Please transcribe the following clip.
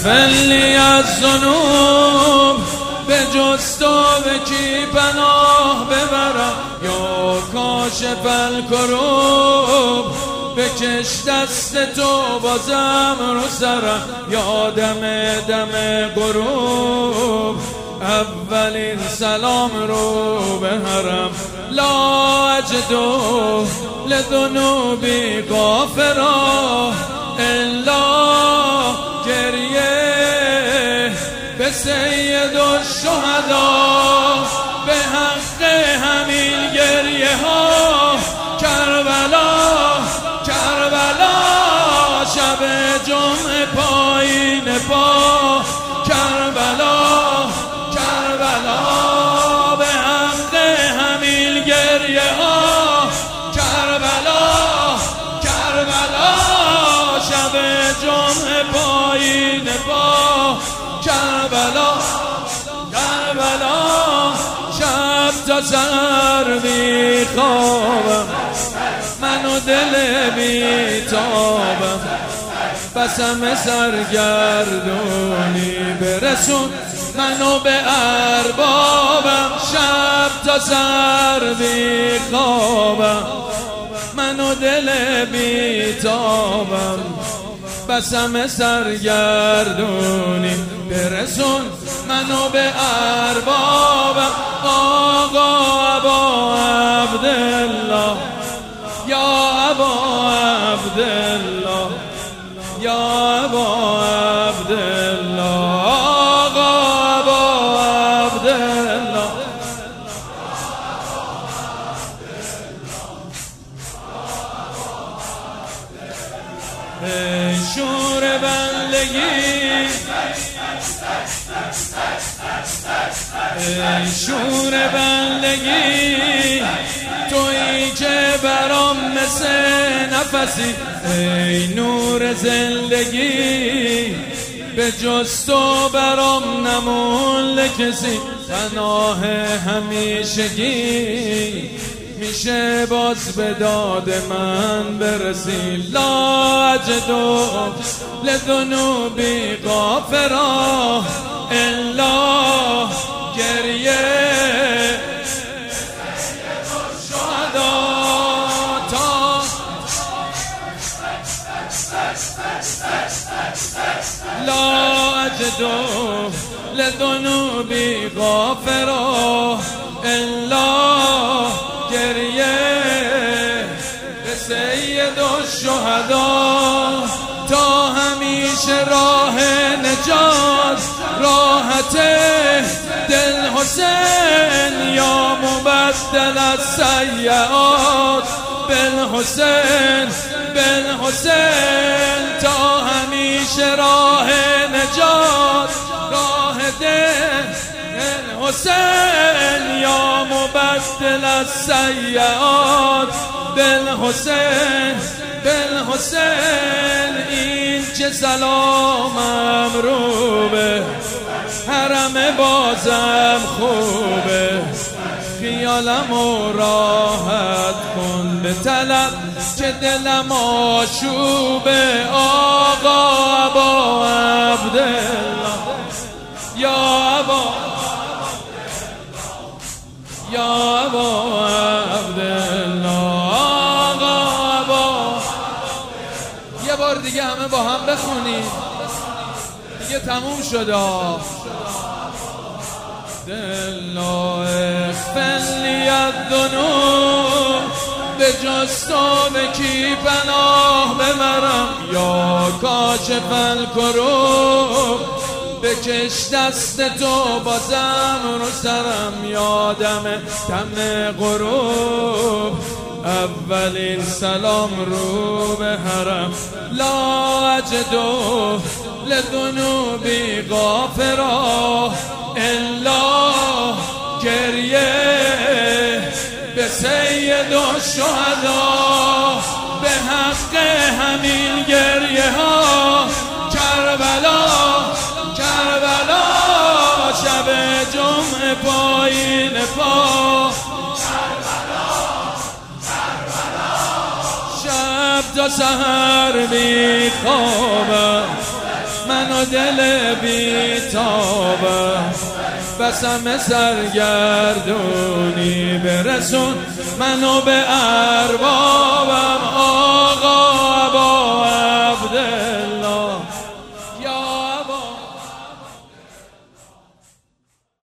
اغفرلی از ذنوب، به جز تو به کی پناه ببرم؟ یا کاشف الکروب، بکش دست تو بازم رو سرم، یا دم غروب اولین سلام رو به حرم. لا اجدو لذنوبی غافرا الا گریه به سید الشهدا، به حق همین گریه ها کربلا شب جمعه پایین پا کربلا به حق همین گریه ها کربلا شب جمعه پایین پا کربلا شب تا سر بی خوابم، من و دل بی تابم، بسم سرگردونی برسون منو به اربابم. شب تا سر بی خوابم، من و دل بی تابم، بسم سرگردونی برسون منو به اربابم. آقا ابا عبدالله، یا ابا عبدالله، یا ابا عبدالله، آقا ابا عبدالله. ای شور بندگی، ای شور بندگی، تویی که برام مثل نفسی، ای نور زندگی، به جز تو برام نمون کسی، پناه همیشگی، میشه باز به داد من برسی. لا اجدو لذنوبی غافرا الا گریه لا اجدو لذنوبی غافرا الا گریه به سید الشهدا، تا همیشه راه نجات راحت دل حسین، یا مبدل از سیئات بالحسین تا همیشه راه نجات راه دل حسین، یا مبدل از سیئات بالحسین این که سلامم رو به حرم بازم خوبه، خیالمو راحت کن به طلب که دلم آشوبه. آقا ابا عبدالله، یا ابا عبدالله، آقا ابا. یه بار دیگه همه با هم بخونیم، دیگه تموم شد. دلا اغفرلی الذنوب، به جز تو به کی پناه ببرم؟ یا کاشف الکروب، بکش دست تو بازم رو سرم، یا دم غروب اولین سلام رو به حرم. لا اجدو لذنوبی غافرا الا گریه به سید الشهدا، به حق همین گریه ها کربلا شب جمعه پایین پا شب تا سحر بی خوابم، منو دل بیتابه بسم سرگردونی برسون منو به ارواح